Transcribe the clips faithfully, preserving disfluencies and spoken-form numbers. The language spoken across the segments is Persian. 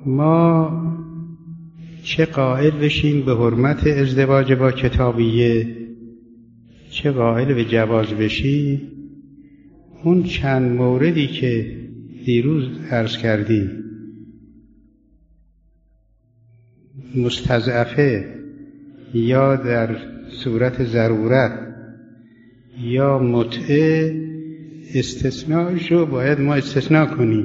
ما چه قائل بشیم به حرمت ازدواج با کتابیه، چه قائل به جواز بشیم، اون چند موردی که دیروز عرض کردیم، مستضعفه یا در صورت ضرورت یا متعه، استثناءش رو باید ما استثناء کنیم.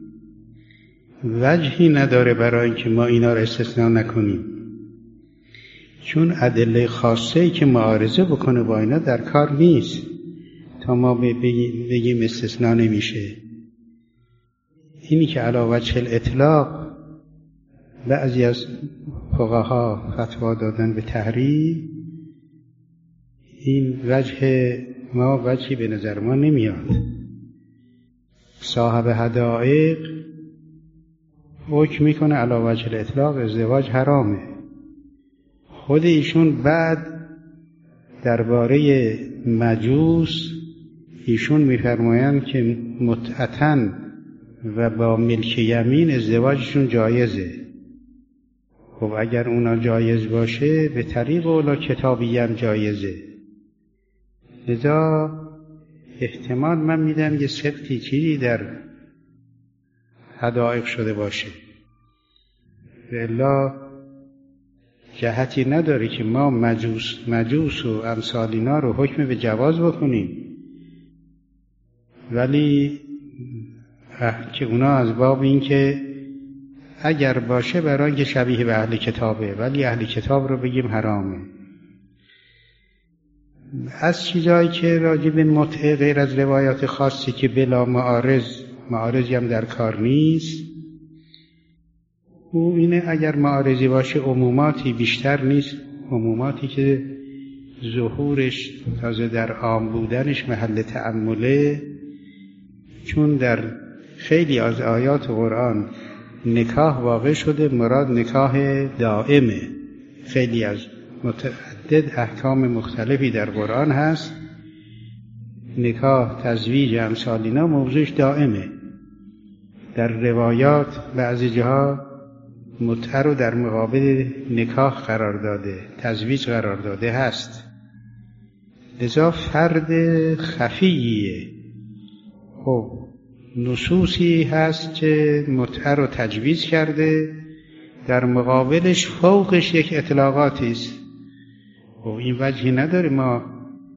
وجهی نداره برای اینکه ما اینا رو استثناء نکنیم، چون ادله خاصه‌ای که معارضه بکنه با اینا در کار نیست تا ما بگیم استثناء نمیشه. اینی که علی وجه الاطلاق بعضی از فقها فتوا دادن به تحریم، این وجه ما وجهی به نظر ما نمیاد. صاحب حدائق حکم میکنه علی وجه الاطلاق ازدواج حرامه. خود ایشون بعد درباره مجوس ایشون میفرمایند که متعتن و با ملک یمین ازدواجشون جایزه. خب اگر اونا جایز باشه به طریق اولا کتابی هم جایزه. لذا احتمال من میدم یه سبتی چیزی در حدائق شده باشه، الا جهتی نداره که ما مجوس مجوس و امثال اینا رو حکم به جواز بکنیم، ولی که اونا از باب این که اگر باشه برای اینکه شبیه به اهل کتابه، ولی اهل کتاب رو بگیم حرامه. از چیزایی که راجع به متعه غیر از روایات خاصی که بلا معارض، معارضی هم در کار نیست، او اینه اگر معارضی باشه عموماتی بیشتر نیست، عموماتی که ظهورش تازه در عام بودنش محل تأمله، چون در خیلی از آیات قرآن نکاح واقع شده مراد نکاح دائمه. خیلی از متعدد احکام مختلفی در قرآن هست، نکاح تزویج امثال اینا موضوعش دائمه. در روایات بعضی جاها متعه رو در مقابل نکاح قرار داده، تزویج قرار داده هست. لذا فرد خفیه. خب نصوصی هست که متعه رو تجویز کرده، در مقابلش فوقش یک اطلاقاتی است. خب این وجهی نداره ما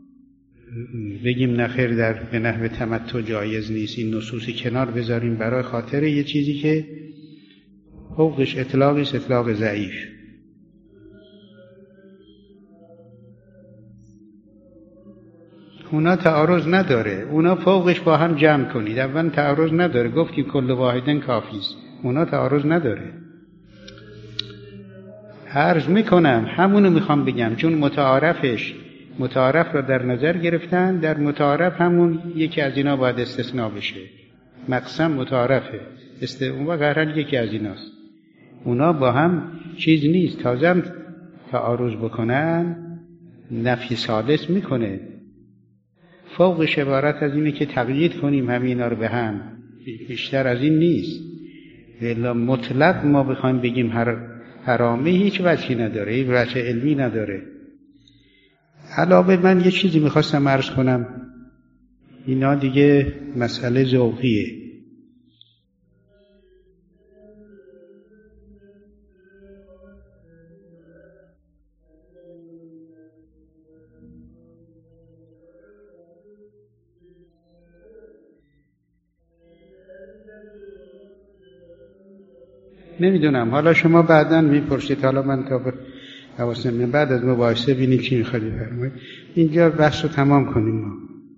بگیم نخیر در به نحو تمتع جایز نیست، این نصوصی کنار بذاریم برای خاطر یه چیزی که فوقش اطلاقی است، اطلاق ضعیف. اونا تعارض نداره، اونا فوقش با هم جمع کنید. اول تعارض نداره، گفتیم کل واحدن کافی است. اونا تعارض نداره. عرض میکنم همونو میخوام بگم، چون متعارفش متعارف را در نظر گرفتن، در متعارف همون یکی از اینا باید استثناء بشه. مقسم متعارفه، است اون قرار یکی از ایناست. اونا با هم چیز نیست، تازه هم تعارض بکنن نفی ثالث میکنه. فوقش عبارت از اینه که تقیید کنیم همین اینا رو به هم، بیشتر از این نیست. الا مطلق ما بخوایم بگیم هر حرامه هیچ وجهی نداره، هیچ وجه علمی نداره. علاوه من یه چیزی میخواستم عرض کنم، اینا دیگه مسئله ذوقیه. نمیدونم، حالا شما بعداً میپرسید، حالا من تا حواسم بعد از مباحثه ببینید چی میخواید بفرمایید. اینجا بحث رو تمام کنیم. ما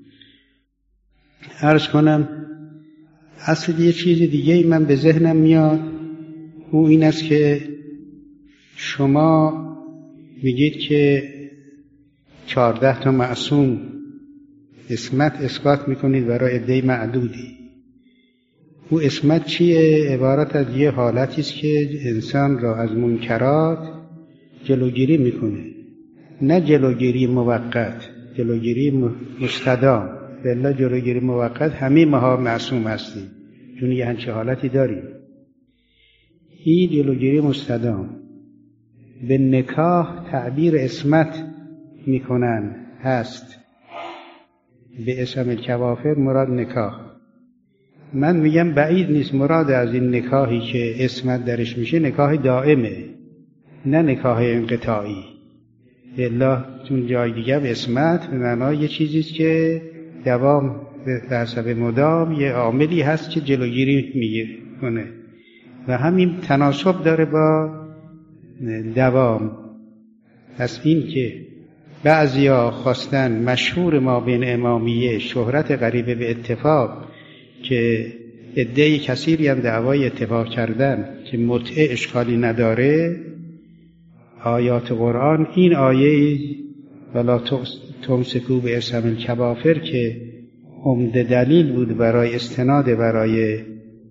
عرض کنم اصل یه چیز دیگه ای من به ذهنم میاد، او این است که شما میگید که چهارده تا معصوم اسمت اثبات میکنید برای عده معدودی. او اسمت چیه؟ عبارت از یه حالتی است که انسان را از منکرات جلوگیری میکنه، نه جلوگیری موقت، جلوگیری مستدام. الا جلوگیری موقت همه ماها معصوم هستیم، چون یه همچه حالتی داریم. این جلوگیری مستدام. به نکاح تعبیر عصمت میکنن هست، به اسم الکوافر مراد نکاح. من میگم بعید نیست مراد از این نکاحی که عصمت درش میشه نکاح دائمه، نه نکاح انقطاعی. الا چون جای دیگه به عصمت به معنای یه چیزیست که دوام به حسب مدام یه عاملی هست که جلوگیری میکنه و همین تناسب داره با دوام. پس این که بعضیا خواستن مشهور ما بین امامیه شهرت غریبه به اتفاق که عده کثیری هم دعوای اتفاق کردن که متعه اشکالی نداره، آیات قرآن این آیه ولا تمسکوا بعصم الکوافر که عمده دلیل بود برای استناد برای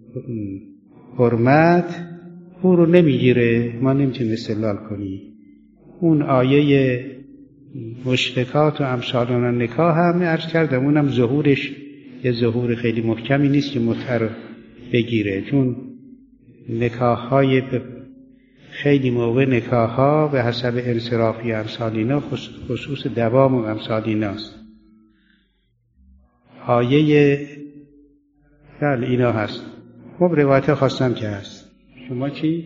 حرمت، او رو نمیگیره، ما نمیتونیم استدلال کنیم. اون آیه مشرکات و امثالون نکاح هم عرض کردم اونم ظهورش یه ظهور خیلی محکمی نیست که متعه رو بگیره، چون نکاح های خیلی موقع نکاح ها به حسب انصرافی امثالینا خصوص دوام و امثالیناست. آیه بله اینا هست. خب روایت خواستم که هست. شما چی؟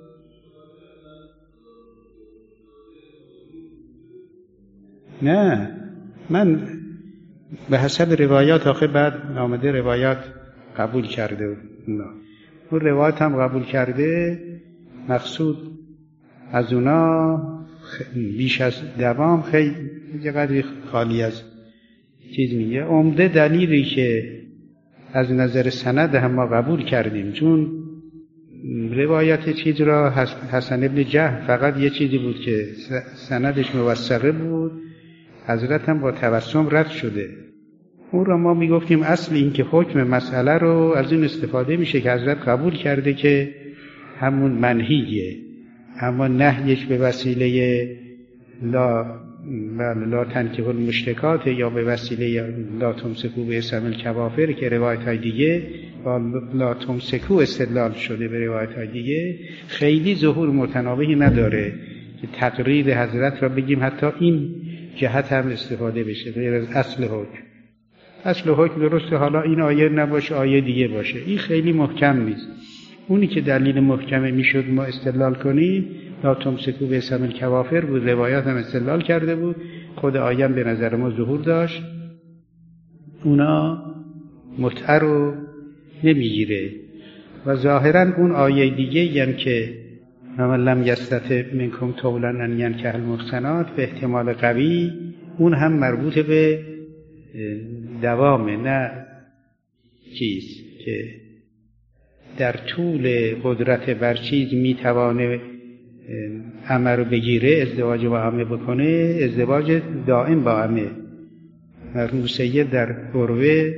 نه من به حسب روایات آخه بعد آمده روایات قبول کرده نه. اون روایت هم قبول کرده، مقصود از اونا بیش از دوام خیلی یه قدری خالی از چیز میگه. عمده دلیلی که از نظر سند هم ما قبول کردیم، چون روایت چیز را حسن ابن جهل فقط یه چیزی بود که سندش موثقه بود، حضرت هم با تبسم رد شده. اون را ما میگفتیم اصل این که حکم مسئله رو از این استفاده میشه که حضرت قبول کرده که همون منهیه، اما نهیش به وسیله لا لا تنکحوا المشرکات یا به وسیله لا تمسکوا بعصم الکوافر که روایت های دیگه با لا تمسکوا استدلال شده به روایت های دیگه، خیلی ظهور متناوبی نداره که تقریر حضرت را بگیم حتی این جهت هم استفاده بشه غیر از اصل حکم. اصل حکم درسته، حالا این آیه نباشه آیه دیگه باشه، این خیلی محکم نیست. اونی که دلیل محکمه میشد ما استدلال کنیم لا تمسکوا بعصم الکوافر بود، روایات هم استدلال کرده بود، خود آیه هم به نظر ما ظهور داشت، اونا متعه رو نمیگیره. و ظاهرا اون آیه دیگه هم که من لم یستطع منکم طولا ان ینکح المحصنات به احتمال قوی، اون هم مربوط به دوامه، نه چیز که در طول قدرت بر چیز میتوانه عمه رو بگیره، ازدواج با عمه بکنه، ازدواج دائم با عمه. مرحوم سید در قروه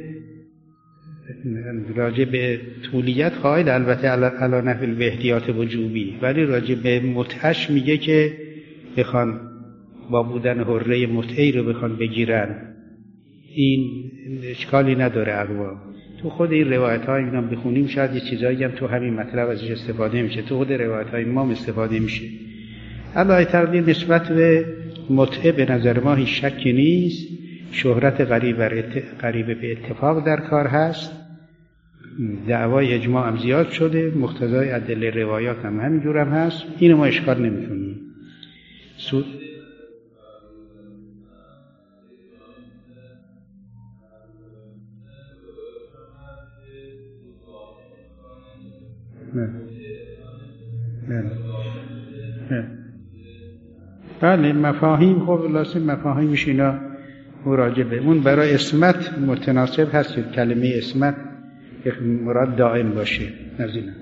راجع به طولیت قائل البته علی نحو به احتیاط وجوبی، ولی راجع به متعش میگه که بخوان با بودن حره متعی رو بخوان بگیرن این اشکالی نداره. اقوام تو خود این روایت های اینا بخونیم شاید یه چیزایی هم تو همین مطلب ازش استفاده میشه، تو خود روایت های ما استفاده میشه. علاوه تقدیر نسبت به متعه به نظر ما هیچ شکی نیست، شهرت غریبه به اتفاق در کار هست، دعوای اجماع هم زیاد شده، مقتضای ادله روایات هم همینجور هم هست، اینو ما اشکال نمیکنیم. سو... نه نه نه بله مفاهیم خب لازم مفاهیمش اینا مراجعه اون برای اسمت متناسب هست که کلمه اسمت مراد دائم باشه. نزدینا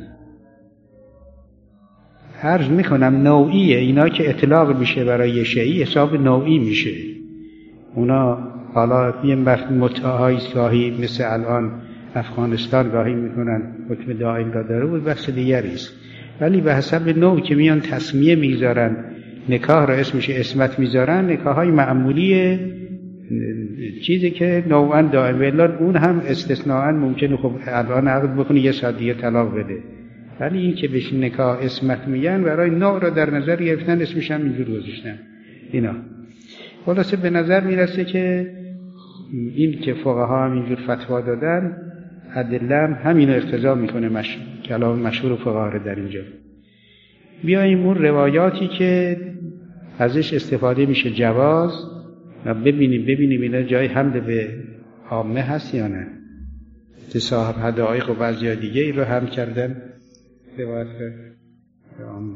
عرض میکنم نوعیه، اینا که اطلاق میشه برای شیعی حساب نوعی میشه. اونا حالا یه وقت متعهایی گاهی مثل الان افغانستان گاهی میکنن حکم دائم را داره بود بحث دیگری است، ولی به حسب نوع که میان تسمیه میذارن نکاح را اسمش اسمت میذارن، نکاح های معمولیه، چیزی که نوعا دائم، ولی اون هم استثناءً ممکنه خب الان عقد بکنه یه ساعت دیگه طلاق بده، ولی این که بهش نکاح اسمت میگن برای نوع رو در نظر گرفتن اسمش هم اینجور گذاشتن. اینا خلاصه به نظر میرسه که این که فقها هم اینجور فتوا دادن ادله هم همین اقتضا میکنه. مش... کلام مشهور فقها رو در اینجا بیاییم اون روایاتی که ازش استفاده میشه جواز و ببینیم ببینیم اینا جای حمل به عامه هست یا نه. که صاحب حدائق و بعضی دیگه ای رو هم کردن روایت به عامه.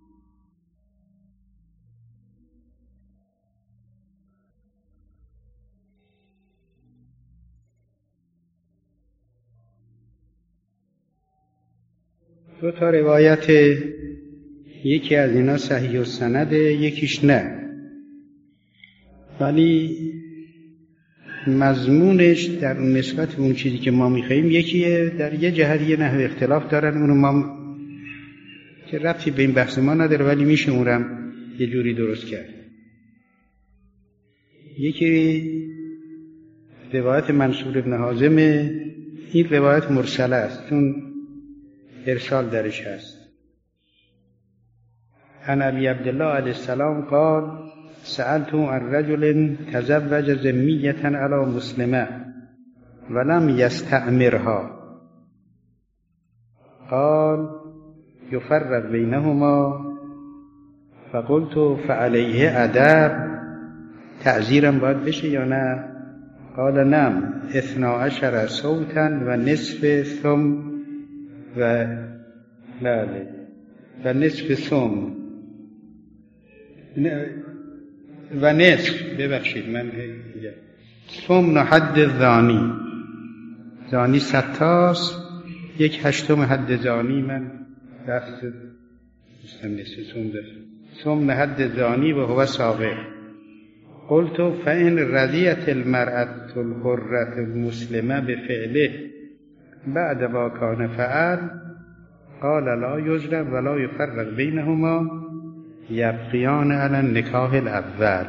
دو تا روایت، یکی از اینا صحیح السنده یکیش نه، ولی مضمونش در نسبت به اون چیزی که ما میخواییم یکیه، در یه جهت یه نحو اختلاف دارن، اونو ما که ربطی به این بحث ما نداره ولی میشه اونم یه جوری درست کرد. یکی روایت منصور ابن حازم، این روایت مرسله است چون ارسال درش هست. عن ابی عبدالله علیه السلام قال سألت عن رجل تزوج ذمیة علی مسلمة ولم یستأمرها قال یفرق بینهما فقلت فعلیه ادب، تعزیرم باید بشه یا نه؟ قال نعم اثنا عشر صوتا و نصف ثم و بله و نصف ثم و نصف ببخشید من دیگه ثم حد زانی، زانی ستاست، یک هشتم حد زانی من دست مستم نصف ثم دست ثم حد زانی و هو سابق. قلت فإن رضيت المرأة الحرة المسلمة بفعله بعد ما كان فعل قال لا يجرب ولا يفرق بينهما یبقیان علی النکاح الاول.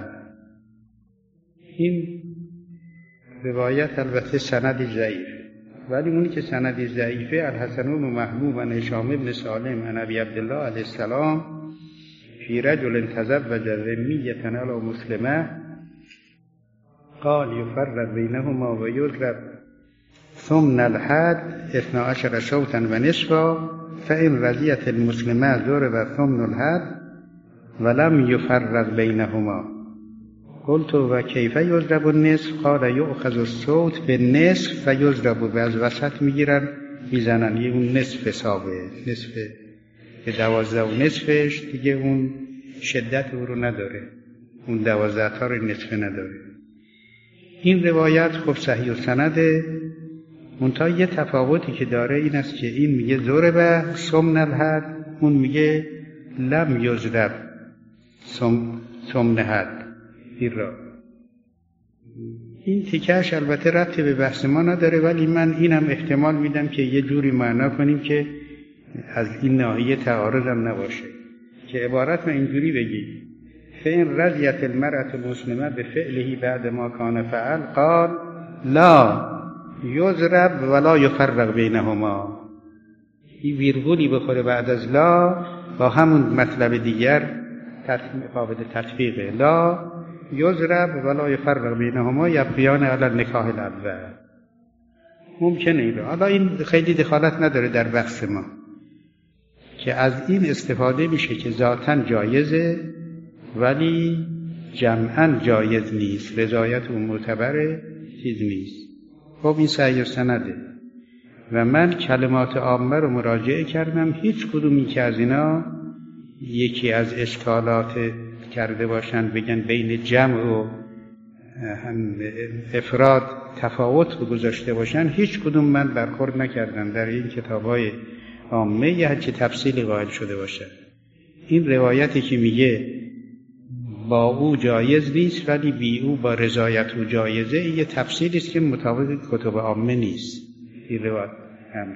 این روایت البته سندی ضعیف، ولی اونی که سندی ضعیفه الحسن بن محبوب و هشام بن سالم عن ابی عبدالله علیه السلام فی رجل تزوج ذمیة علی مسلمة قال یفرق بینهما و یضرب ثمن الحد اثنا عشر شوطا و نصفا فإن رضیت المسلمة ضرب ثمن الحد ولم یفرق بینهما. قلت و کیف یضرب النصف؟ قال یؤخذ الصوت بالنصف فیضرب، و از وسط میگیرن میزنن، یه اون نصف حسابه، نصف به دوازده و نصفش دیگه اون شدت او رو نداره، اون دوازده تا رو نصف نداره. این روایت خب صحیح السنده، منتها یه تفاوتی که داره این است که این میگه ضرب ثمن الحد، اون میگه لم یضرب ثمن حد. این تیکهش البته ربطی به بحث ما نداره، ولی من اینم احتمال میدم که یه جوری معنا کنیم که از این ناحیه تعارض هم نباشه، که عبارت ما اینجوری بگی فإن رضیت المرأة المسلمة بفعله بعد ما کان فعل قال لا یضرب ولا یفرق بینهما. این ویرگولی بخوره بعد از لا با همون مطلب دیگر قابل تطبیقه، لا یضرب ولا یفرق بینهما یبقیان علی النکاح الاول. ممکنه این رو، حالا این خیلی دخالت نداره در بحث ما، که از این استفاده میشه که ذاتاً جایزه ولی جمعاً جایز نیست، رضایت اون معتبر چیز نیست. خب این صحیح سنده و من کلمات عامه رو مراجعه کردم، هیچ کدومی که از اینا یکی از اشکالات کرده باشن بگن بین جمع و افراد تفاوت گذاشته باشن، هیچ کدوم من برخورد نکردم در این کتاب‌های عامه یا هرچی تفصیلی قائل شده باشن. این روایتی که میگه با او جایز نیست ولی بی او با رضایت او جایزه، یه تفصیلی است که مطابق کتب عامه نیست. این روایت هم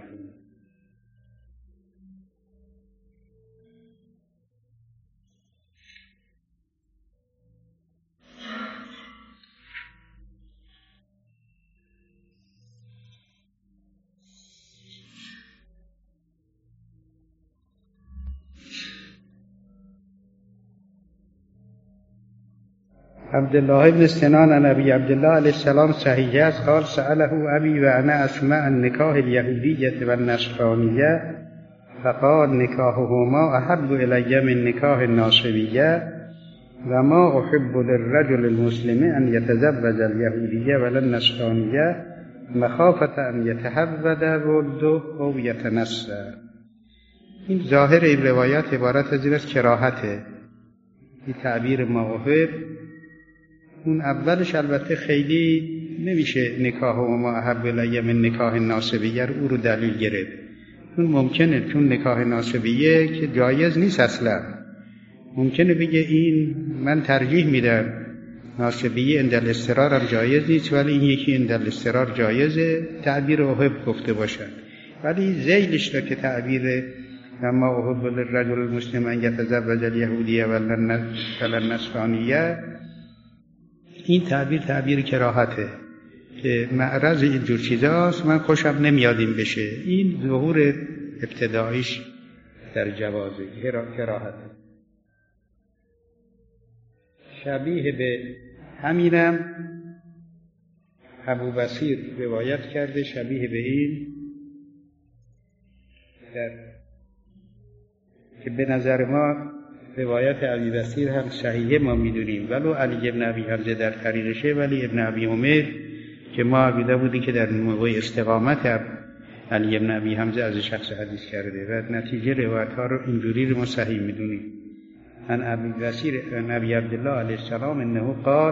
عبدالله بن سنان عن ابی عبدالله علیه السلام صحیح است قال سأله ابی و انا اسمع النکاح الیهودیة و النصرانیة فقال نکاحهما احب الی من نکاح الناصبیة و ما احب للرجل المسلم ان یتزوج الیهودیة و النصرانیة مخافة ان یتحود ولده او یتنصر. این ظاهر این روایت عبارت از این است کراهته. این تعبیر ما احب، اون اولش البته خیلی نمیشه نکاح و ما احب الی من نکاح ناصبیه رو او رو دلیل گرفت. چون ممکنه چون نکاح ناصبیه که جایز نیست اصلا، ممکنه بگه این من ترجیح میدم ناصبیه اندل الاضطرار هم جایز نیست ولی این یکی اندل الاضطرار جایزه، تعبیر احب گفته باشن. ولی ذیلش را که تعبیر اما احب للرجل المسلم ان یتزوج الیهودیه و النصرانیه، این تعبیر تعبیر کراهته که معرض اینجور چیزاست، من خوشم نمیاد این بشه. این ظهور ابتداییش در جوازه کراهته. شبیه به همینم ابو بصیر روایت کرده، شبیه به این در که به نظر ما روایت ابی بصیر هم صحیحه ما میدونیم، ولو علی ابن ابی حمزه در طریقشه، ولی ابن ابی عمر که ما عقیده بودی که در موقع استقامت علی ابن ابی حمزه از شخص حدیث کرده و نتیجه روایت ها رو اینجوری رو ما صحیح میدونیم. ان ابی بصیر ان ابی عبدالله علیه السلام انه قال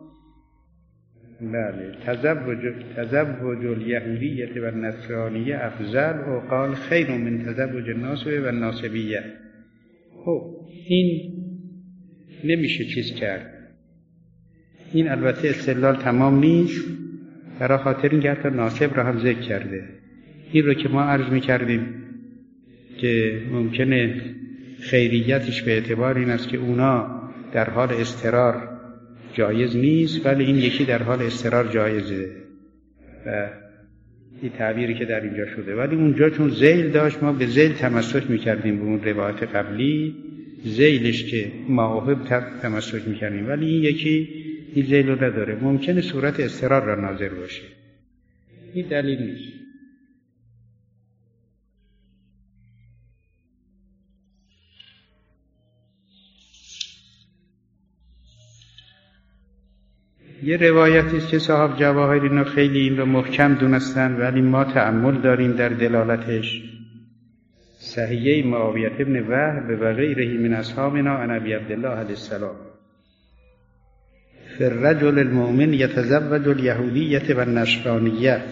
بله تزوج تزوج الیهودیة و النصرانیه افضل و قال خیر من تزوج الناصبه و الناصبیه. خب این نمیشه چیز کرد. این البته استدلال تمام نیست، برای خاطر این که حتی ناصب را هم ذکر کرده. این رو که ما عرض میکردیم که ممکنه خیریتش به اعتبار این است که اونا در حال اضطرار جایز نیست ولی این یکی در حال اضطرار جایزه و این تعبیری که در اینجا شده. ولی اونجا چون ذیل داشت ما به ذیل تمسک میکردیم به اون روایت قبلی، ذیلش که معاهب تمسک میکردیم، ولی این یکی این ذیل رو نداره، ممکنه صورت اضطرار را ناظر باشه. این دلیل نیست. یه روایتی است که صاحب جواهر اینا خیلی این رو محکم دونستن ولی ما تأمل داریم در دلالتش. صحیحه معاویه ابن وهب و غیره من اصحابنا عن ابی عبدالله علیه السلام فی الرجل المؤمن یتزوج الیهودیة و النصرانیة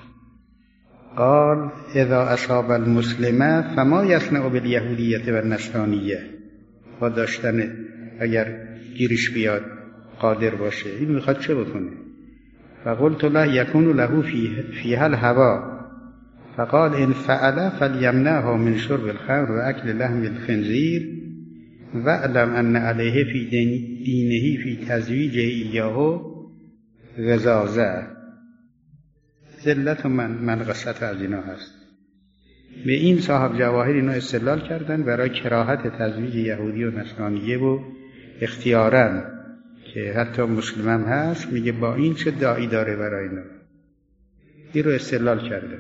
قال اذا اصاب المسلمه فما یصنع بالیهودیة و النصرانیة. با داشتن اگر گیرش بیاد قادر باشه این میخواد چه بکنه؟ فقلت له یکون له فیها الهوا فقال ان فعل فلیمنعه من شرب الخمر و اکل لحم الخنزیر واعلم ان علیه فی دینه فی تزویجه ایاه غضاضه. ذلت و من منقصت از اینا هست. به این صاحب جواهر اینا استدلال کردن برای کراهت تزویج یهودی و نصرانیه و اختیاراً که حتی مسلم هم هست میگه با این چه داعی داره برای اینا. این رو استدلال کرده.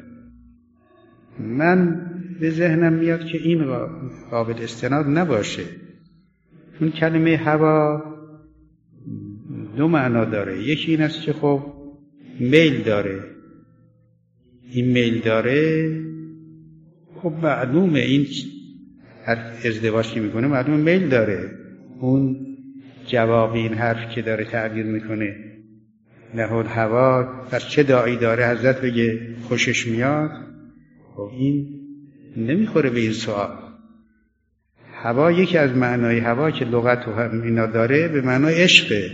من به ذهنم میاد که این قابل استناد نباشه، چون کلمه هوا دو معنا داره. یکی این است که خب میل داره، این میل داره خب معلومه این هر ازدواج که میکنه معلومه میل داره. اون جواب این حرف که داره تعبیر میکنه له الهوا، پس چه داعی داره حضرت بگه خوشش میاد؟ خب این نمیخوره به این سوال. هوا یکی از معنای هوا که لغت و هم اینا داره به معنای عشقه.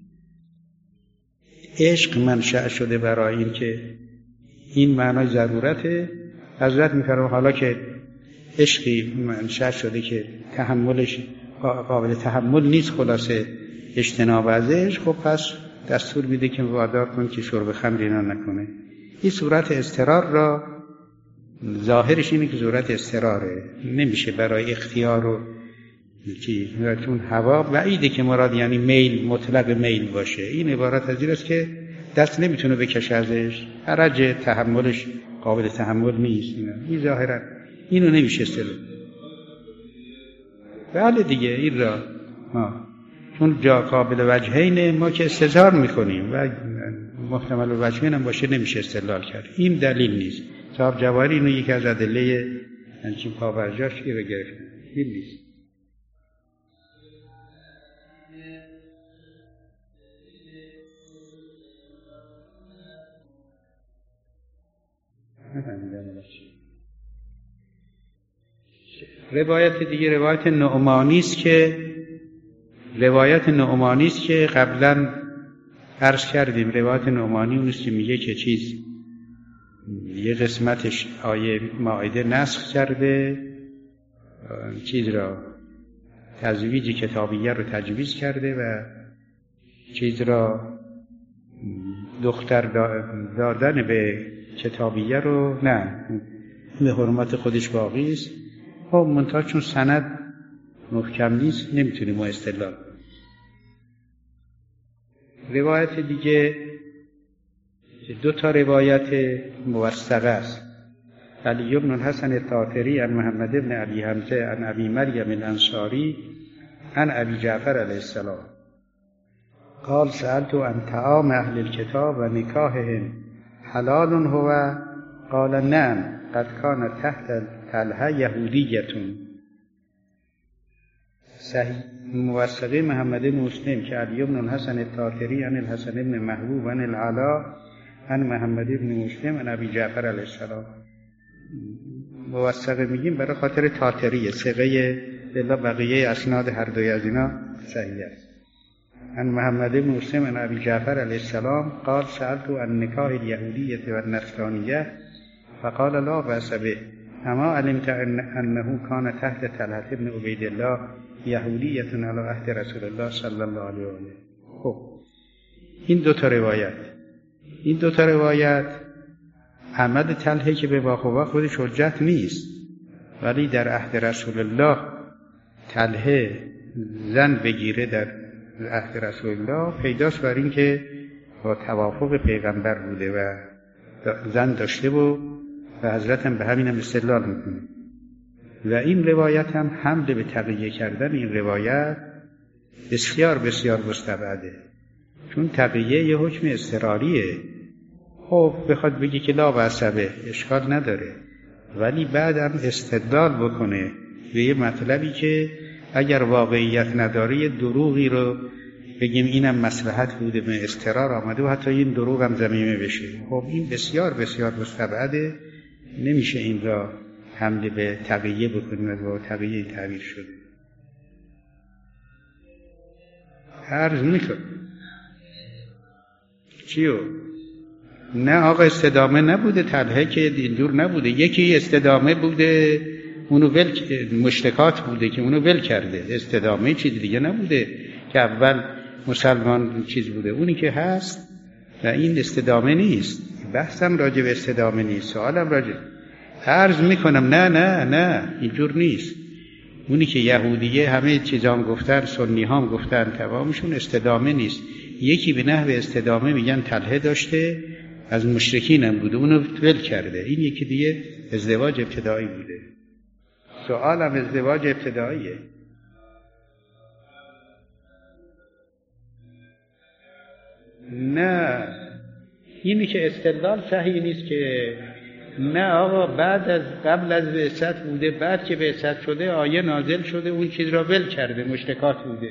عشق منشأ شده برای این که این معنای ضرورته. حضرت میفرماید حالا که عشقی منشأ شده که تحملش قابل تحمل نیست، خلاصه اجتناب ازش، خب پس دستور میده که وادار کن که شرب خمر اینا نکنه. این صورت اضطرار را ظاهرش اینه که صورت اضطراره، نمیشه برای اختیار و چی؟ چون هوا بعیده که مراد یعنی میل مطلق میل باشه. این عبارت از این است که دست نمیتونه بکشه ازش، حرج تحملش قابل تحمل نیست. این ظاهرا اینو نمیشه استدلال. بله دیگه این را ها چون جا قابل وجهین ما که استظهار میکنیم و محتمل وجهین هم باشه نمیشه استدلال کرد. این دلیل نیست. صاحب جواهری اینو یکی از ادله همچین پاورجاش رو گرفت. این نیست. روایت دیگه روایت نعمانی است که روایت نعمانی است که قبلا عرض کردیم. روایت نعمانی اون است که میگه که چیز یه قسمتش آیه مائده نسخ کرده، چیز را تزویج کتابیه رو تجویز کرده و چیز را دختر دادن به کتابیه رو نه به حرمت خودش باقی است. خب منتها چون سند محکم نیست نمیتونیم ما استدلال. روایت دیگه دو تا روایت موثقه است. علی بن الحسن الطاطری عن محمد بن ابی حمزه عن ابی مریم الانصاری عن ابی جعفر علیه السلام قال سألت عن طعام اهل الكتاب و نکاحهم حلال هو قال نعم قد كان تحت طلحه یهودیتون. صحیح موثقه محمد بن مسلم که علی بن الحسن الطاطری عن الحسن بن محبوب عن العلا عن محمد بن مسلم عن ابی جعفر علیه السلام. موثقه میگیم برای خاطر طاطریه، ثقه الا بقیه اسناد هر دوی از اینا صحیح است. عن محمد بن مسلم عن ابی جعفر علیه السلام قال سألت عن نکاح الیهودیه و النصرانیه فقال لا بأس به اما علمت انه کان تحت طلحه بن عبید الله یهودیه علی عهد رسول الله صلی الله علیه و آله. خب این دو تا روایت این دو تا روایت عمد طلحه که به واقع خودش حجت نیست، ولی در عهد رسول الله طلحه زن بگیره در عهد رسول الله پیداست بر این که با توافق پیغمبر بوده و زن داشته و و حضرت هم به همین هم استدلال میکنه. و این روایت هم حمل به تقیه کردن این روایت بسیار بسیار مستبعده، چون تقیه یه حکم اضطراریه. خب بخواد بگی که لا بأس به اشکال نداره، ولی بعد هم استدلال بکنه به یه مطلبی که اگر واقعیت نداره دروغی رو بگیم اینم مصلحت بوده به اضطرار آمده و حتی این دروغ هم ذمیمه بشه. خب این بسیار بسیار مستبعده، نمیشه این را حمله به تقیه بکنیم و با تقیه تعبیر شده. عرض میکنم چیو؟ نه آقا استدامه نبوده، طلحه که اینجور نبوده. یکی استدامه بوده اونو ول مشتکات بوده که اونو ول کرده، استدامه چیز دیگه نبوده که اول مسلمان چیز بوده. اونی که هست و این استدامه نیست. بحثم راجع به استدامه نیست، سوالم راجع عرض میکنم نه نه نه اینجور نیست. اونی که یهودیه همه چیزام گفتن، سنی هم گفتن، تمامشون استدامه نیست. یکی به نحو استدامه میگن طلحه داشته از مشرکین هم بوده اونو ول کرده. این یکی دیگه ازدواج ابتدایی بوده. سوالم ازدواج ابتداییه. نه اینی که استدلال صحیح نیست که نه آقا بعد از قبل از بعثت بوده، بعد که بعثت شده آیه نازل شده اون چیز را ول کرده، مشتکات بوده.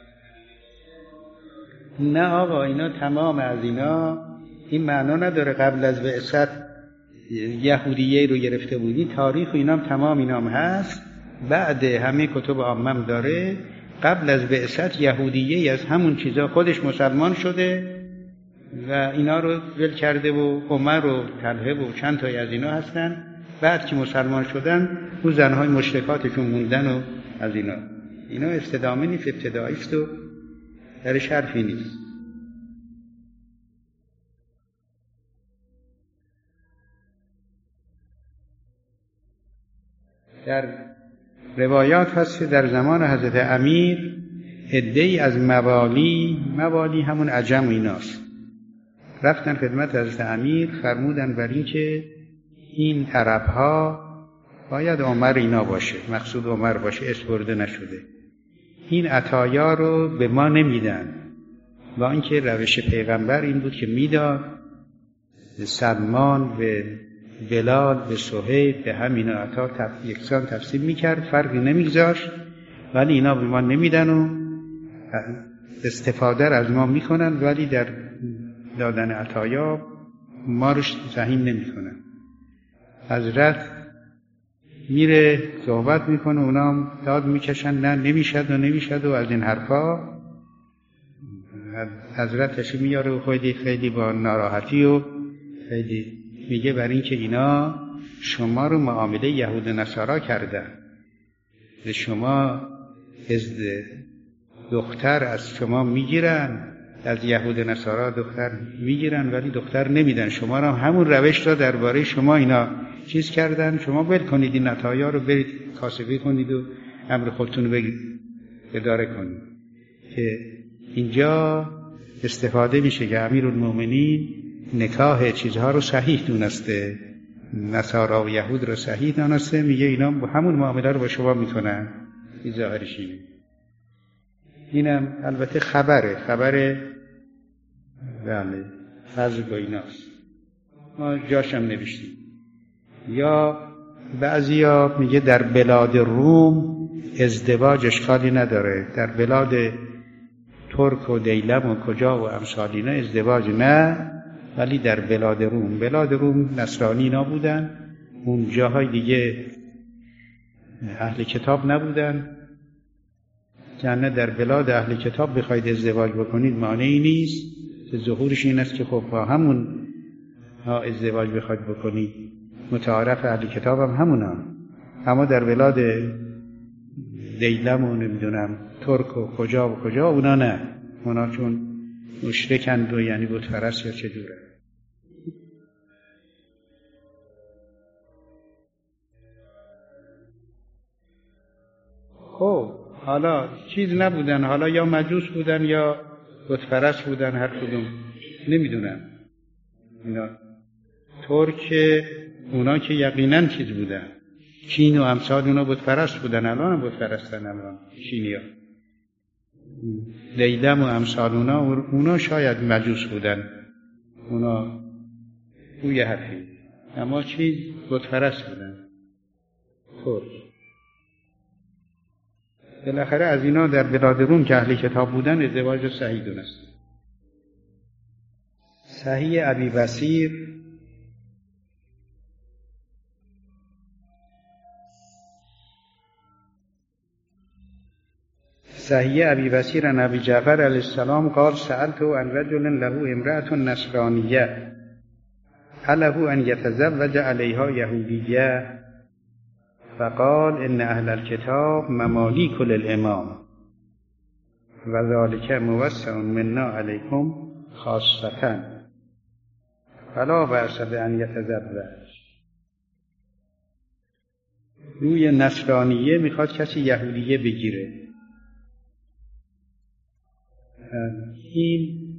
نه آقا اینا تمام از اینا این معنا نداره قبل از بعثت یهودیه رو گرفته بودی، تاریخ و اینام تمام اینام هست، بعد همه کتب عامم داره. قبل از بعثت یهودیه از همون چیزا خودش مسلمان شده و اینا رو ول کرده و عمر و طلحه و چند تایی از اینا هستن. بعد که مسلمان شدن اون زنهای مشرکاتشون موندن و از اینا اینا استدامه نیست، ابتدایی است و درش حرفی نیست. در روایات هست که در زمان حضرت امیر عده‌ای از موالی، موالی همون عجم و ایناست، رفتن خدمت حضرت امیر، فرمودن بر این که این عرب‌ها باید عمر اینا باشه، مقصود عمر باشه، اسپرده نشده، این عطایا رو به ما نمیدن، با اینکه روش پیغمبر این بود که میداد، به سلمان، به بلال، به صهیب، به همین عطا تف... یکسان تفصیل میکرد، فرقی نمیگذاشت، ولی اینا به ما نمیدن و استفاده از ما میکنن، ولی در دادن عطایا ما رو سهیم نمیکنن. حضرت میره صحبت میکنه، اونا هم داد میکشن نه نمیشد و نمیشد و از این حرفا. حضرت تشریف میاره و خیلی خیلی با ناراحتی و خیلی میگه بر این که اینا شما رو معامله یهود و نصارا کردن، شما از دختر از شما میگیرن، از یهود و نصارا دختر میگیرن ولی دختر نمیدن، شما رو همون روش را درباره شما اینا چیز کردن، شما ول کنید این عطایا رو، برید کاسبی کنید و امر خودتون رو اداره کنید. که اینجا استفاده میشه که امیرالمومنین نکاح چیزها رو صحیح دونسته، نصارا و یهود رو صحیح دونسته، میگه اینا همون معامله رو با شما میکنن. این ظاهرش اینه. اینم البته خبره، خبره بله فضل با ایناست، ما جاشم نوشتیم. یا بعضیا میگه در بلاد روم ازدواج اشکالی نداره، در بلاد ترک و دیلم و کجا و امثالینا ازدواج نه، ولی در بلاد روم، بلاد روم نصرانی نبودن، اون جاهای دیگه اهل کتاب نبودن، یعنی در بلاد اهل کتاب بخواید ازدواج بکنید مانعی نیست، که ظهورش این است که خب با همون ازدواج بخواید بکنید، متعارف اهل کتاب هم همونا، اما در بلاد دیلم و نمیدونم ترک و کجا و کجا اونا نه، اونا چون مشرکند و یعنی بت پرست یا چجوره. خب حالا چیز نبودن، حالا یا مجوس بودن یا بت پرست بودن، هر کدوم نمیدونم. اینا ترک اونا که یقینا چیز بودن، چین و امثال اونا بت پرست بودن، الان هم بت پرستن، الان چینیا. دیلم و امثال اونا اونا شاید مجوس بودن، اونا اوی حرفی، اما چیز بت پرست بودن. خب بالاخره از اینا در بلاد روم که اهل کتاب بودن ازدواج صحیح دونست. صحیح ابی بصیر صحیح ابی بصیر عن ابی جعفر علیه السلام قال سألت عن رجل له امرأة نصرانیه هله ان یتزوج علیها یهودیه فقال ان اهل الكتاب ممالیک للامام و ذلك موسع منا علیکم خاصة فلا بأس بأن یتزوج. روی نصرانیه میخواد کسی یهودیه بگیره. این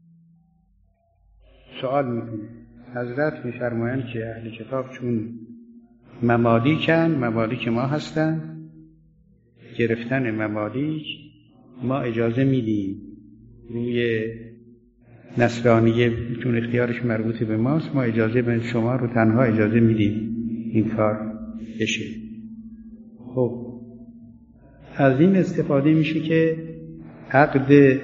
سوال میکنه، حضرت میفرمایند که اهل کتاب چون ممالیکن، ممالیک ما هستن، گرفتن ممالیک ما اجازه میدیم، روی نصرانیه چون اختیارش مربوط به ماست، ما اجازه به شما رو تنها اجازه میدیم این کار بشه. خب از این استفاده میشه که عقد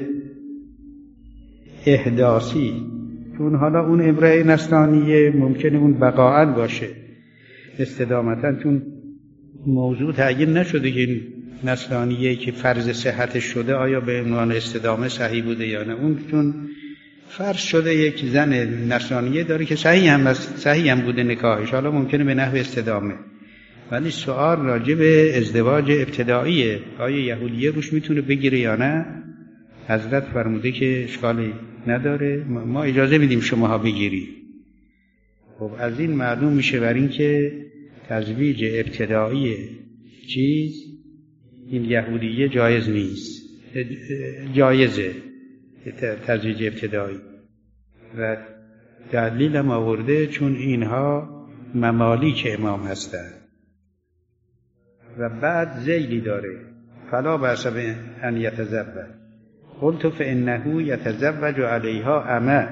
احداثی، چون حالا اون امرأه نصرانیه ممکنه اون بقاعاً باشه استدامتاً، چون موضوع تعیین نشده که این نصرانیه که فرض صحتش شده آیا به عنوان استدامه صحیح بوده یا نه. اون چون فرض شده یک زن نصرانیه داره که صحیح هم صحیح هم بوده نکاحش، حالا ممکنه به نحو استدامه، ولی سوال راجع به ازدواج ابتداییه، آیا یهودیه روش میتونه بگیره یا نه. حضرت فرموده که اشکالی نداره، ما اجازه میدیم شماها بگیری. خب از این معلوم میشه بر این که تزویج ابتدایی چیز این یهودیه جایز نیست، جایزه تزویج ابتدایی و دلیل هم آورده چون اینها ممالیک امام هستند و بعد ذیلی داره فلا بأس ان یتزوج قلت فانه یتزوج علیها اما.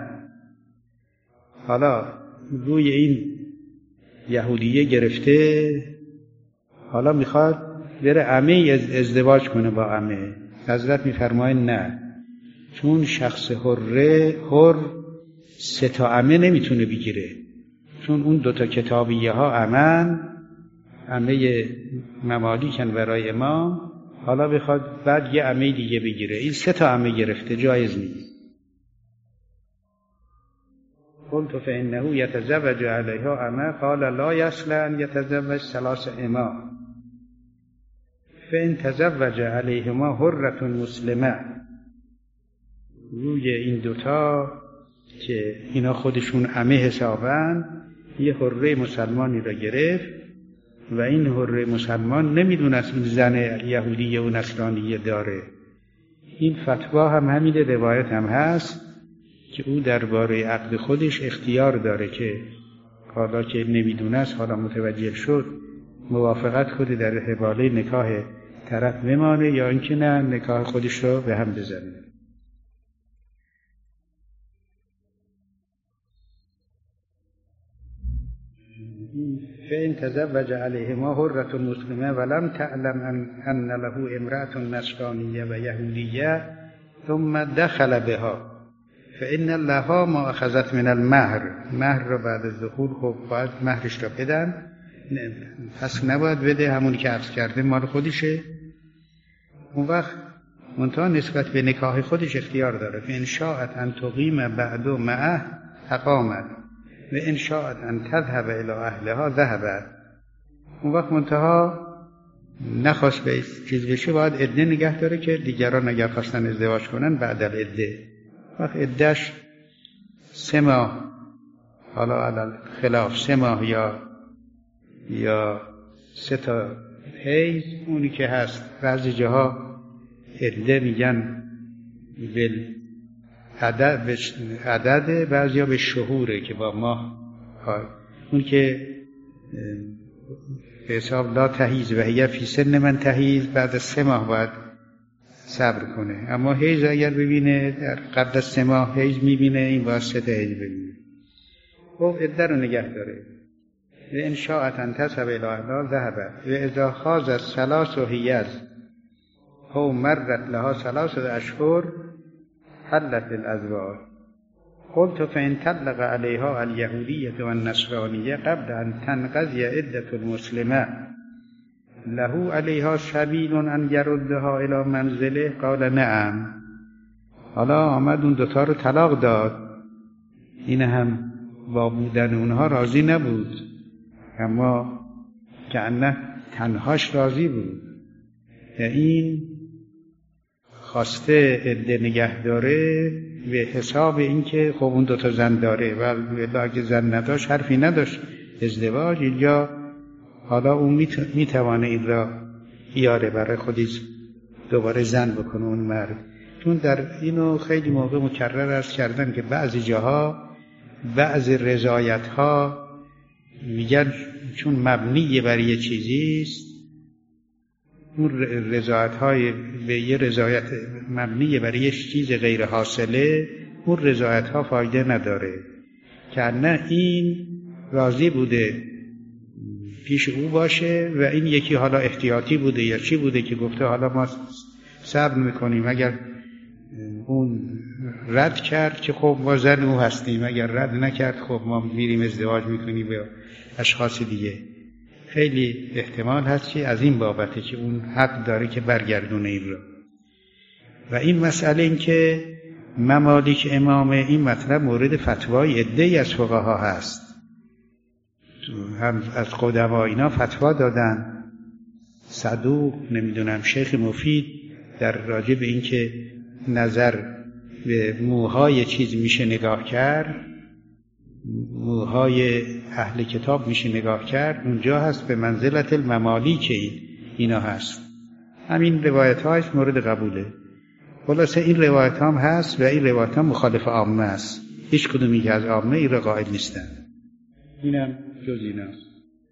حالا روی این یهودیه گرفته، حالا میخواد بره عمه ازدواج کنه با عمه. حضرت میفرماید نه، چون شخص حره حر سه تا عمه نمیتونه بگیره، چون اون دوتا کتابیه ها عمن عمه ممالیکن برای امام، حالا بخواد بعد یه عمه دیگه بگیره، این سه تا عمه گرفته، جایز نیست. قلت فإنه يتزوج عليها أما قال لا يصلح أن يتزوج ثلاث أما فإن تزوج عليهما حرة مسلمة. روی این دوتا که اینا خودشون عمه حسابن یه حره مسلمانی را گرفت و این حره مسلمان نمیدونست این زن یهودیه و نصرانیه داره. این فتوا هم همین روایت هم هست که او درباره عقد خودش اختیار داره که حالا که نمیدونست حالا متوجه شد موافقت خود در حواله نکاح طرف بمانه یا اینکه نه نکاح خودش رو به هم بزنه. فإن تزوج عليهما حرة مسلمة ولم تعلم أن له امرأة نصرانية ويهودية ثم دخل بها فإن لها ما أخذت من المهر. مهر رو بعد از دخول خب باید مهرش رو بدن، پس نباید بده، همونی که عقد کرده مال خودشه. اون وقت منتها نسبت به نکاح خودش اختیار داره. فإن شاءت أن تقیم بعد معه اقامت و ان شاءت ان تذهب الى اهلها ذهبت. اون وقت منتها نخواست به چیز بشه باید عده نگه داره که دیگران اگر خواستن ازدواج کنن بعد از عده، وقت عدهش سه ماه، حالا علی خلاف سه ماه یا یا سه تا حیض اونی که هست. بعضی جاها عده میگن بل عدد به عدد، بعضیا به شهوره که با ماه های. اون که به حساب لا تحیز و هی فی سن من تحیز، بعد از سه ماه باید صبر کنه. اما حیض اگر ببینه در قبل از سه ماه حیض میبینه، این باید سه تا حیض ببینه. خب عده رو نگه داره. و ان شاءت ان تذهب الی اهلها ذهبت و اذا خاضت ثلاث حیض او مرت لها ثلاث اشهر حلت الازواج. قلت فإن طلق عليها اليهودية والنصرانية قبل أن تنقضي عدة المسلمة له عليها سبيل أن يردها إلى منزله قال نعم. حالا آمد اون دوتا رو طلاق داد، این هم با بودن اونها راضی نبود، اما که انه تنهاش راضی بود. این خواسته عده نگه داره به حساب این که خب اون دوتا زن داره و اگه زن نداشت حرفی نداشت ازدواج، اینجا حالا اون میتوانه این را بیاره برای خودش دوباره زن بکنه اون مرد. چون در اینو خیلی موقع مکرر عرض کردن که بعضی جاها بعضی رضایت ها میگن چون مبنی بر یه چیزیست، اون رضایت های به یه رضایت مبنی برای یه چیز غیر حاصله، اون رضایت ها فایده نداره. که نه این راضی بوده پیش او باشه و این یکی حالا احتیاطی بوده یا چی بوده که گفته حالا ما صبر میکنیم، اگر اون رد کرد که خب ما زن او هستیم، اگر رد نکرد خب ما میریم ازدواج میکنیم با اشخاص دیگه. خیلی احتمال هست که از این بابته که اون حق داره که برگردونه این رو. و این مسئله این که ممالیک امامه، این مطلب مورد فتوای عده‌ای از فقها هست، هم از قدما اینا فتوا دادن. صدوق نمیدونم شیخ مفید در راجع به این که نظر به موهای چیز میشه نگاه کرد، موهای اهل کتاب میشه نگاه کرد، اونجا هست به منزلت الممالیک. این اینا هست. همین روایت هاش مورد قبوله. خلاصه این روایت هم هست و این روایت هم مخالف عامه است. هیچ کدومی که از عامه این را قائل نیستن. اینم جز ایناست.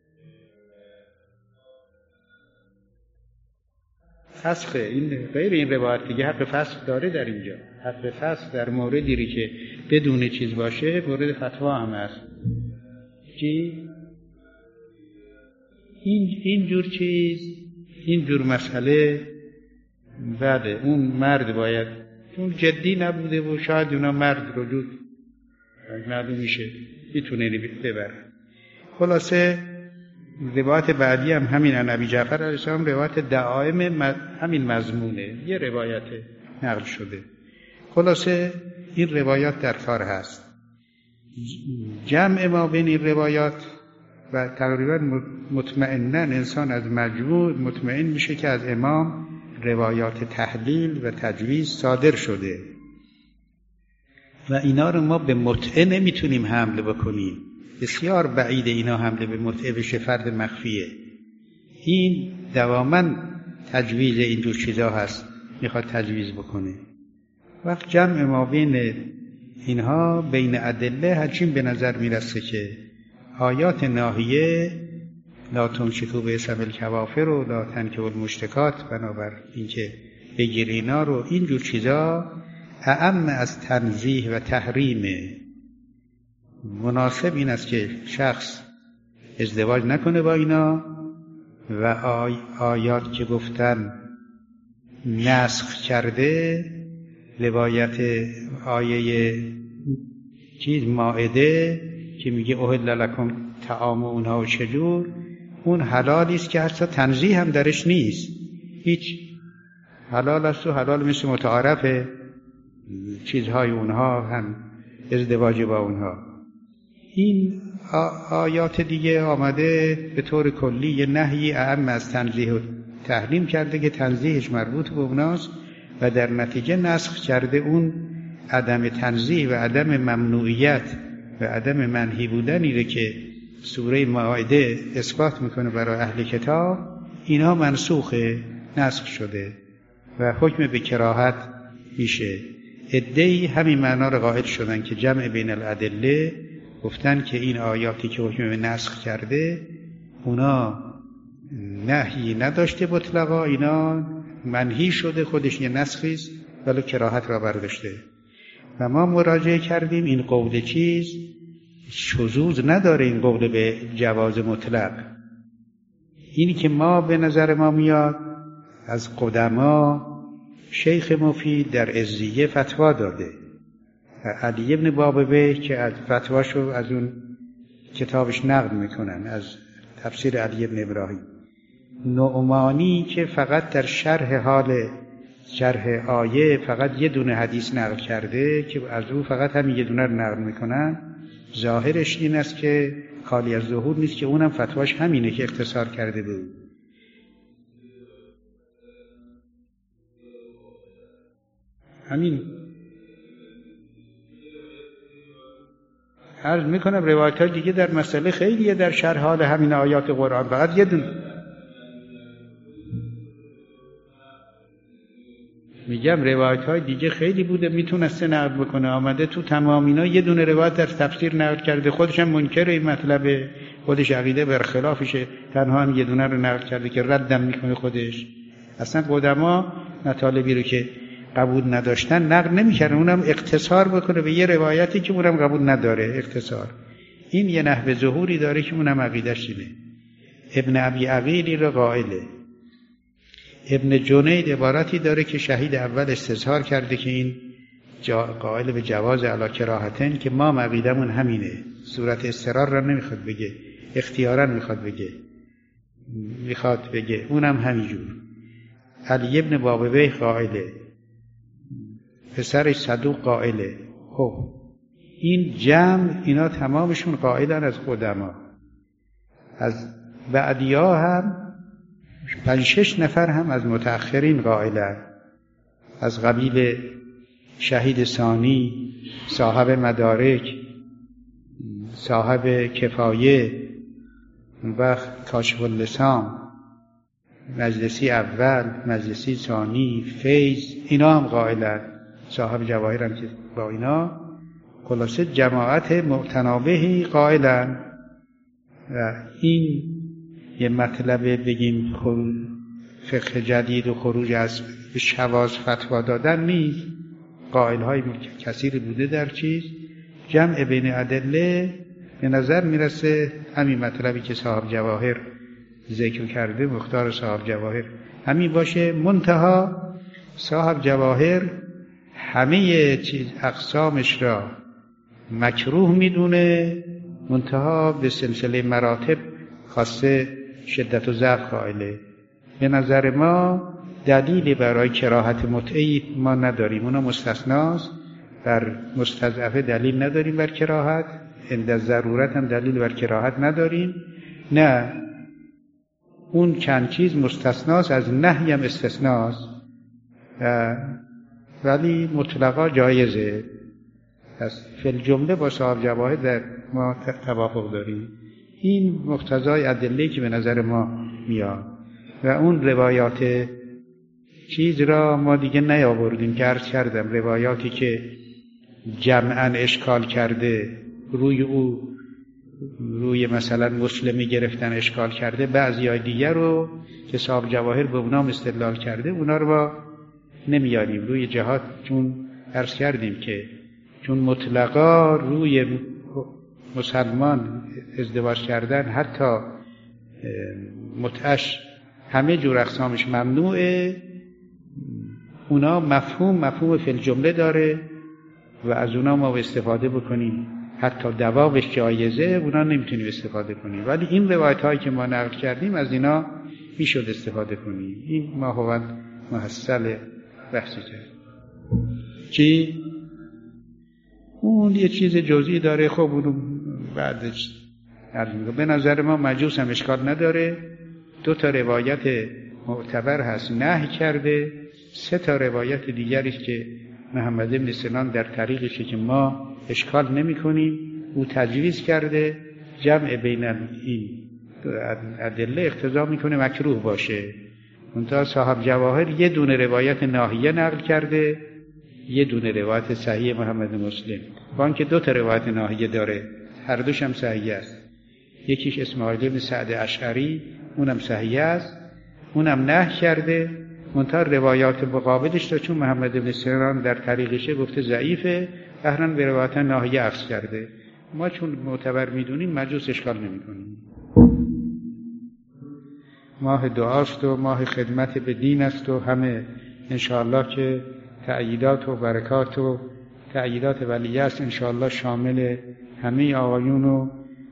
فسخ این غیر این روایت دیگه حق فسخ داره در اینجا. حق فسخ در موردی که بدون چیز باشه مورد فتوا هم هست. چی؟ این این جور چیز، این جور مسئله بعد اون مرد باید، اون جدی نبوده و شاید اونا مرد رجوع معلوم میشه میتونه ببره. خلاصه روایت بعدی هم همین عن ابی جعفر علیه السلام روایت دعائم همین مضمونه، یه روایت نقل شده. خلاصه این روایات در کار هست. جمع ما بین این روایات و تقریبا مطمئناً انسان از مجموع مطمئن میشه که از امام روایات تحلیل و تجویز صادر شده و اینا رو ما به متعه نمیتونیم حمله بکنیم. بسیار بعید اینا حمله به متعه بشه، فرد مخفیه. این دواما تجویز اینجور چیزا هست، میخواد تجویز بکنه. وقت جمع ما بین اینها بین ادله هرچین به نظر میرسه که آیات ناهیه لا تمسکوا بعصم الکوافر و لا تنکحوا المشرکات، بنابر اینکه بگیر اینا رو، اینجور چیزا اعم از تنزیه و تحریم. مناسب این است که شخص ازدواج نکنه با اینا و آی آیات که گفتن نسخ کرده، روایت آیه چیز مائده که میگه احل لکم طعام اونها و چجور، اون حلالی است که حتی تنزیه هم درش نیست، هیچ حلال است و حلال مثل متعارف چیزهای اونها هم ازدواج با اونها. این آیات دیگه آمده به طور کلی یه نهی اعم از تنزیه و تحریم کرده که تنزیهش مربوط به اوناست و در نتیجه نسخ کرده اون عدم تنزیه و عدم ممنوعیت و عدم منهی بودنی رو که سوره مائده اثبات میکنه برای اهل کتاب، اینها منسوخه، نسخ شده و حکم به کراهت میشه. عده‌ای همین معنا رو قائل شدن که جمع بین الادله، گفتن که این آیاتی که حکم به نسخ کرده اونا نهی نداشته مطلقا، اینا منهی شده، خودش یه نسخی است ولی کراهت را برداشته. و ما مراجعه کردیم این قول چیز شذوذ نداره، این قول به جواز مطلق. اینی که ما به نظر ما میاد از قدما، شیخ مفید در عزیه فتوا داده، علی ابن بابویه که از فتواشو از اون کتابش نقل میکنن، از تفسیر علی ابن ابراهیم. نعمانی که فقط در شرح حال شرح آیه فقط یه دونه حدیث نقل کرده که از او فقط همین یه دونه رو نقل میکنن، ظاهرش این است که خالی از ظهور نیست که اونم فتواش همینه که اختصار کرده به او. همین عرض میکنم روایت های دیگه در مسئله خیلیه در شرح حال همین آیات قرآن، فقط یه دونه میگم روایت های دیگه خیلی بوده میتونسته نقل بکنه، آمده تو تمام اینا یه دونه روایت در تفسیر نقل کرده، خودش هم منکر این مطلب، خودش عقیده برخلافشه، تنها هم یه دونه رو نقل کرده که ردم میکنه خودش. اصلا قدما مطالبی رو که قبول نداشتن نقل نمیکردن، اونم اختصار بکنه به یه روایتی که اونم قبول نداره، اختصار. این یه نحو ظهوری داره که اونم عقیده‌اش اینه. ابن ابی عقیلی رو قائله. ابن جنید عبارتی داره که شهید اول استظهار کرده که این قائل به جواز علی کراهتن، که ما عقیدمون همینه، صورت اضطرار را نمیخواد بگه، اختیارا میخواد بگه میخواد بگه اونم همینجور. علی ابن بابویه قائله، پسرش صدوق قائله. خب این جمع اینا تمامشون قائلن از قدما. از بعدیا هم پنج شش نفر هم از متأخرین قائلن، از قبیل شهید ثانی، صاحب مدارک، صاحب کفایه و کاشف اللسان مجلسی اول، مجلسی ثانی، فیض، اینا هم قائلن، صاحب جواهر هم که با اینا خلاصه جماعت متنابهی قائلن. و این یه مطلب بگیم فقه جدید و خروج از شواذ فتوا دادن نیست. قائل های کثیری بوده در چیز جمع بین ادله. به نظر میرسه همین مطلبی که صاحب جواهر ذکر کرده، مختار صاحب جواهر همین باشه. منتها صاحب جواهر همه چیز اقسامش را مکروه میدونه، منتها به سلسله مراتب خاصه شدت و ضعف قائله. به نظر ما دلیلی برای کراهت متعی ما نداریم، اونا مستثناست. بر مستضعفه دلیل نداریم بر کراهت، عند ضرورت هم دلیل بر کراهت نداریم. نه، اون چند چیز مستثناست، از نهی هم استثناست، ولی مطلقا جایزه. پس فی الجمله با صاحب جواهر در ما توافق داریم. این مقتضای ادله که به نظر ما میاد. و اون روایات چیز را ما دیگه نیاوردیم که عرض کردم، روایاتی که جمعاً اشکال کرده، روی او روی مثلا مسلمی گرفتن اشکال کرده، بعضی های دیگر رو که صاحب جواهر به اونا استدلال کرده اونا رو با نمیاریم روی جهات. چون عرض کردیم که چون مطلقا روی مسلمان ازدواج کردن حتی متعش همه جور اقسامش ممنوعه، اونا مفهوم مفهوم فی الجمله داره و از اونا ما استفاده بکنیم حتی دوابش جایزه، اونا نمیتونیم استفاده کنیم. ولی این روایت هایی که ما نقل کردیم از اینا میشد استفاده کنیم. این ما هو محصل بحثی کرد. چی؟ اون یه چیز جزئی داره، خب اونو بعدش به نظر ما مجوس هم اشکال نداره. دو تا روایت معتبر هست نهی کرده، سه تا روایت دیگریش که محمد بن سنان در طریقشه که ما اشکال نمی کنیم، او تجویز کرده. جمع بین این ادله اقتضا میکنه مکروه باشه. منتها صاحب جواهر یه دونه روایت ناهیه نقل کرده، یه دونه روایت صحیح محمد مسلم، با اینکه دو تا روایت ناهیه داره، هر دوش هم صحیح است. یکیش اسماعیل بن سعد اشعری، اونم صحیح است، اونم نهی کرده. منتها روایات مقابلش تا چون محمد بن سیران در طریقشه گفته ضعیفه، بهرن به روایت ناهیه عکس کرده. ما چون معتبر میدونیم مجوس اشکال نمی کنیم. ماه دعاست و ماه خدمت به دین است و همه انشاءالله که تأییدات و برکات و تأییدات ولیه است انشاءالله شامل همه آقایون و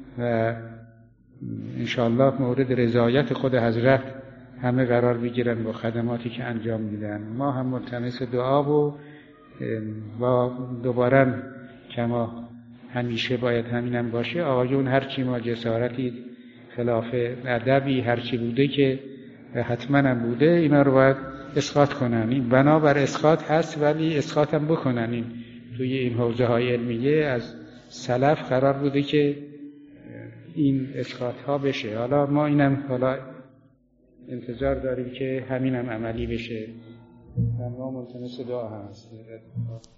انشاءالله مورد رضایت خود حضرت همه قرار بگیرن با خدماتی که انجام میدن. ما هم ملتمس دعا و با دوباره کما همیشه باید همینم باشه. آقایون هرچی ما جسارتی خلاف ادبی هرچی بوده که حتما هم بوده، اینا رو باید اسقاط کنن. این بنابر اسقاط هست ولی اسقاط هم بکنن. این توی این حوزه های علمیه از سلف قرار بوده که این اسقاط ها بشه. حالا ما اینم حالا انتظار داریم که همینم عملی بشه. ما ملتمس دعا هست.